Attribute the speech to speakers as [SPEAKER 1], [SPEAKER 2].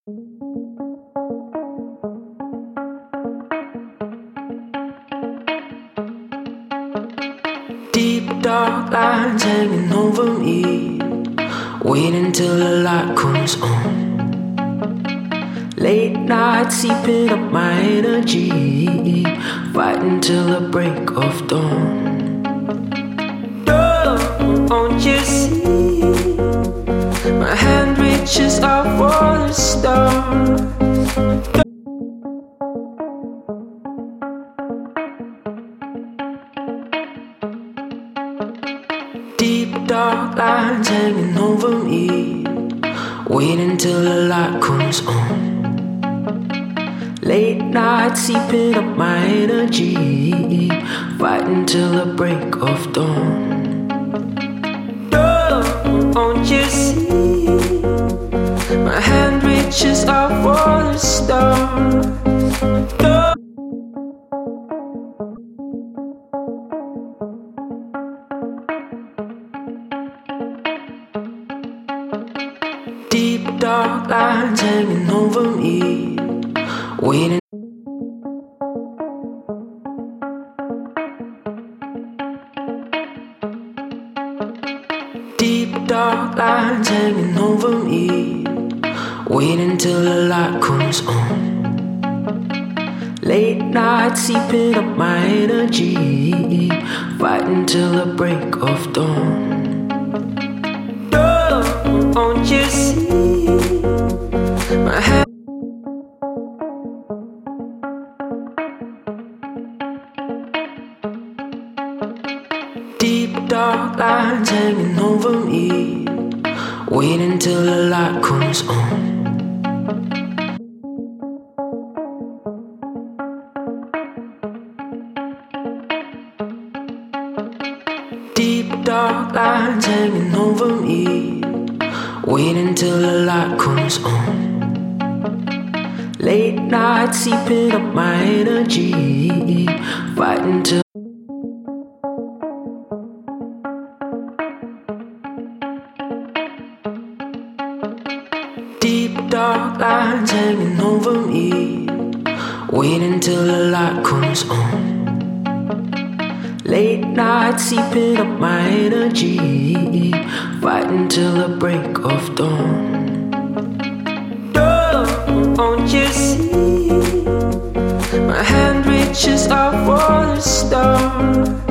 [SPEAKER 1] Deep dark lines hanging over me, waiting till the light comes on. Late night seeping up my energy, fighting till the break of dawn. Don't you see? My hand reaches out for the stars. Deep dark lines hanging over me, waiting till the light comes on. Late night seeping up my energy, fighting till the break of dawn. Don't you see? My hand reaches out for the stars. Deep dark lines hanging over me, waiting. Deep dark lines hanging over me, waiting till the light comes on. Late night seeping up my energy, fighting till the break of dawn. Don't you see? My hand. Deep dark lines hanging over me, waiting till the light comes on. Deep dark lines hanging over me, waiting till the light comes on. Late night seeping up my energy, fighting till. Deep dark lines hanging over me, waiting till the light comes on. Late night seeping up my energy, fighting till the break of dawn. Don't you see? My hand reaches out for the stars.